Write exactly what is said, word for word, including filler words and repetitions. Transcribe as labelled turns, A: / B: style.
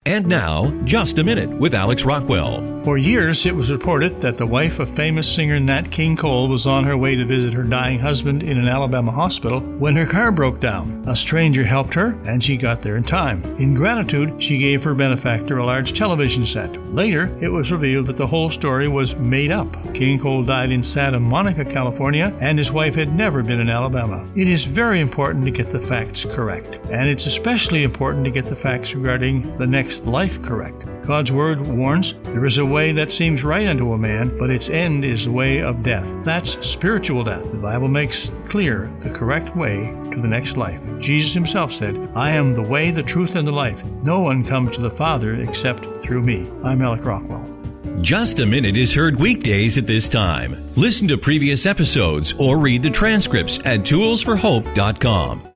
A: And now, Just a Minute with Alex Rockwell.
B: For years, it was reported that the wife of famous singer Nat King Cole was on her way to visit her dying husband in an Alabama hospital when her car broke down. A stranger helped her, and she got there in time. In gratitude, she gave her benefactor a large television set. Later, it was revealed that the whole story was made up. King Cole died in Santa Monica, California, and his wife had never been in Alabama. It is very important to get the facts correct, and it's especially important to get the facts regarding the next life correct. God's word warns, there is a way that seems right unto a man, but its end is the way of death. That's spiritual death. The Bible makes clear the correct way to the next life. Jesus himself said, I am the way, the truth, and the life. No one comes to the Father except through me. I'm Alex Rockwell.
A: Just a Minute is heard weekdays at this time. Listen to previous episodes or read the transcripts at tools for hope dot com.